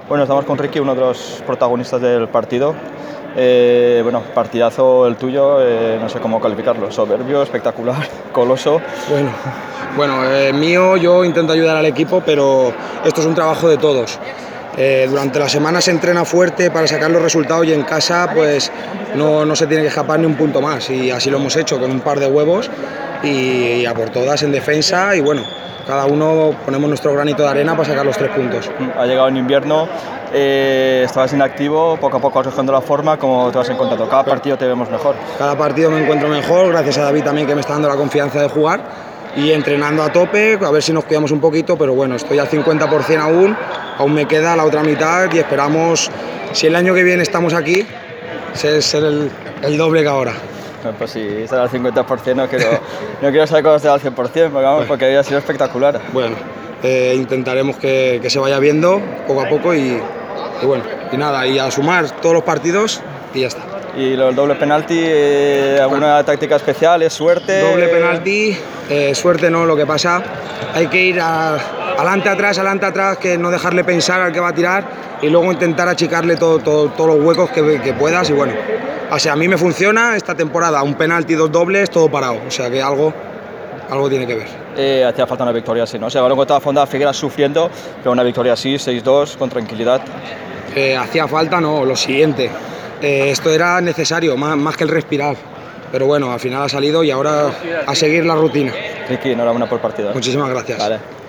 Bueno, estamos con Ricky, uno de los protagonistas del partido. Bueno, partidazo el tuyo, no sé cómo calificarlo, soberbio, espectacular, coloso. Bueno, mío, yo intento ayudar al equipo, pero esto es un trabajo de todos. Durante la semana se entrena fuerte para sacar los resultados y en casa pues no se tiene que escapar ni un punto más, y así lo hemos hecho con un par de huevos y a por todas en defensa, y bueno, cada uno ponemos nuestro granito de arena para sacar los 3 puntos. Ha llegado en invierno, estabas inactivo, poco a poco vas cogiendo la forma. ¿Cómo te vas encontrando? Cada partido te vemos mejor. Cada partido me encuentro mejor, gracias a David también, que me está dando la confianza de jugar, y entrenando a tope, a ver si nos cuidamos un poquito, pero bueno, estoy al 50% aún me queda la otra mitad y esperamos, si el año que viene estamos aquí, ser el doble que ahora. Pues si será al 50%, no quiero saber cómo será al 100%, porque había sido espectacular. Bueno, intentaremos que se vaya viendo poco a poco y bueno, y nada, y a sumar todos los partidos y ya está. ¿Y el doble penalti, alguna táctica especial? ¿Es suerte? Doble penalti, suerte no, lo que pasa, hay que ir adelante, atrás, que no dejarle pensar al que va a tirar y luego intentar achicarle todos los huecos que puedas, y bueno, o sea, a mí me funciona esta temporada, un penalti, 2 dobles, todo parado, o sea que algo tiene que ver. Hacía falta una victoria así, ¿no? O sea, ahora encontraba Fonda Figueras sufriendo, pero una victoria así, 6-2, con tranquilidad. Hacía falta, no, lo siguiente. Esto era necesario, más que el respirar. Pero bueno, al final ha salido y ahora a seguir la rutina. Ricky, enhorabuena por el partido. Muchísimas gracias. Vale.